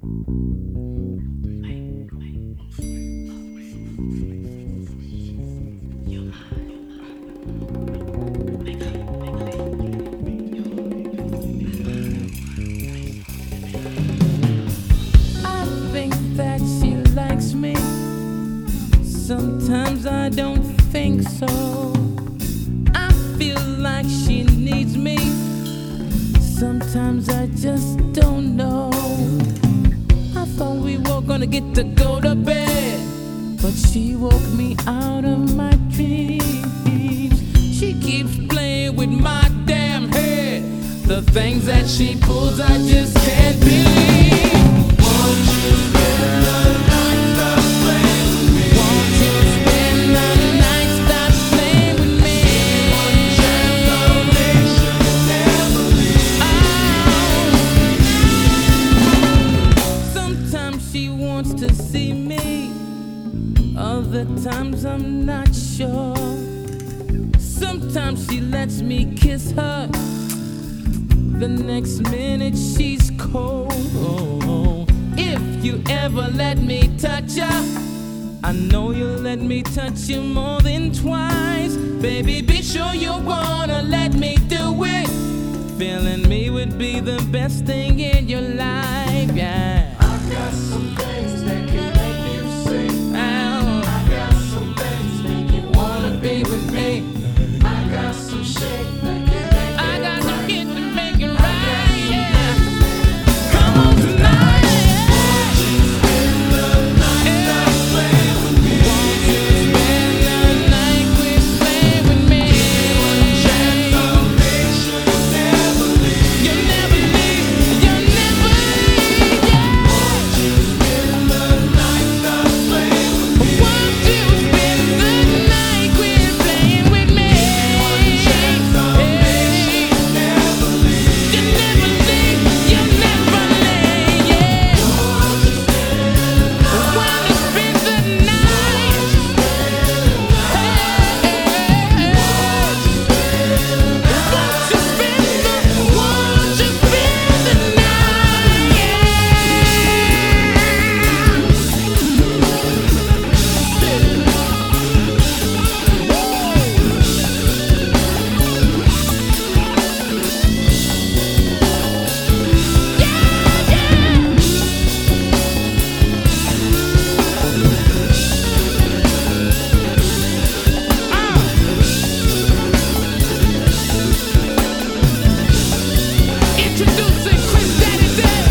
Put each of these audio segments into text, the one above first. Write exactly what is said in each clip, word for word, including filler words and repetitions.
I think that she likes me. Sometimes I don't think so. I feel like she needs me. Sometimes I just don't know. I thought we were gonna get to go to bed, but she woke me out of my dreams. She keeps playing with my damn head. The things that she pulls, I just can't believe. Won't you spend the night, stop playing with me? Won't you spend the night, stop playing with me? One chance I'll make sure you never leave. Oh. Sometimes she wants to see me. Other times I'm not sure. Sometimes she lets me kiss her. The next minute she's cold. Oh, if you ever let me touch her, I know you'll let me touch you more than twice. Baby, be sure you wanna let me do it. Feeling me would be the best thing in your life, yeah. I've got some things that can make you sing. Oh, I got some things make you wanna be with me. I got some shit that can make I it got to right. get to make it right, yeah. Come on tonight. Won't you spend the night, stop playing with me? Won't you spend the night, quit playing with me? One chance I'll make sure you never leave. You'll never leave, you'll never leave, yeah. Won't you spend the night, stop playing with me? Won't you spend the night, quit playing with me? One chance I'll make sure you never leave. You'll never leave, you'll never leave, yeah. Won't you spend the Want to spend the night? Won't you spend the, won't you spend the night? Introducing Chris Daddy Day.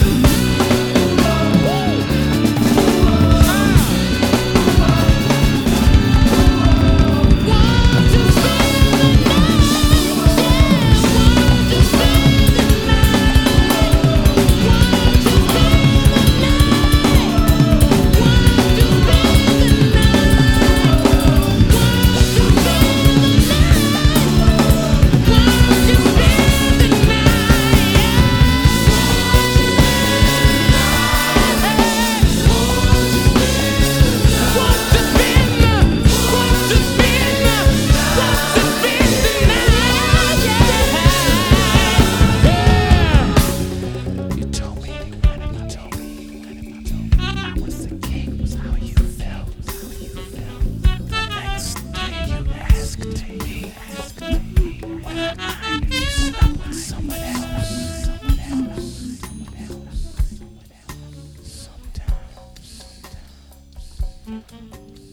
Won't you spend the night? Won't you spend the night? Won't you spend the night? Won't you spend the night? Won't you spend the night? Won't you spend the You told me you wanted me, told me you wanted me, told me I was the king, was how you felt, how you felt. The next day you asked me, asked me, when I knew you slept with someone else, someone else, someone else, someone else. Sometimes, sometimes.